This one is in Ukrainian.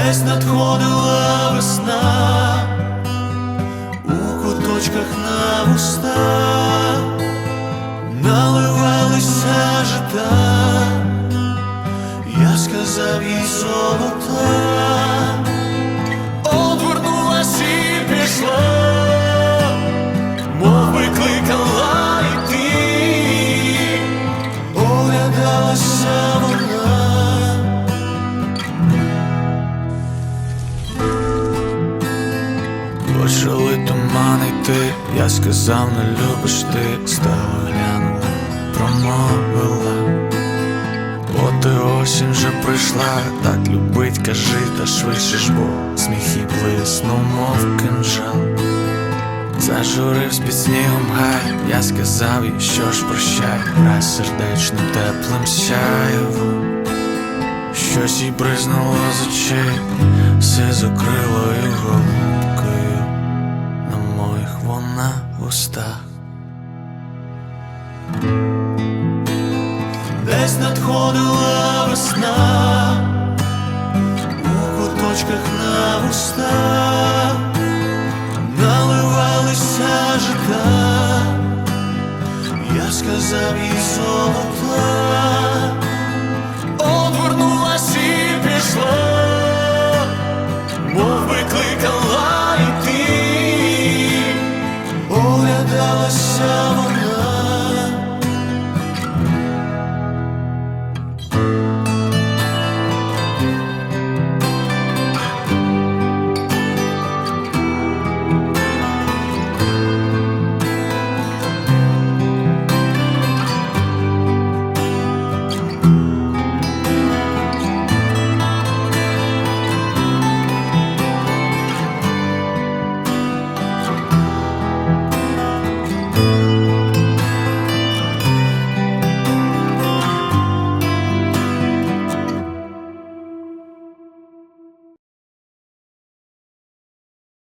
Десь надходила весна, у куточках на вуста наливалися жита, я сказав їй золота, одвернулась і пішла, мов викликала йти, оглядалася вона. Почали туманити, я сказав, не любиш ти, стала глянула, промовила: от і осінь вже прийшла, так любить, кажи, та швидше ж, бо сміх і блиснув, мов кинджал. Зажуривсь під снігом гай, я сказав їй, що ж прощай, грай сердечним теплим сяєвом. Щось їй бризнуло з очей, сизокрилою голубкою на моїх вона устах. Десь надходила весна, у куточках на вуста наливалися жита, я сказав їй золота,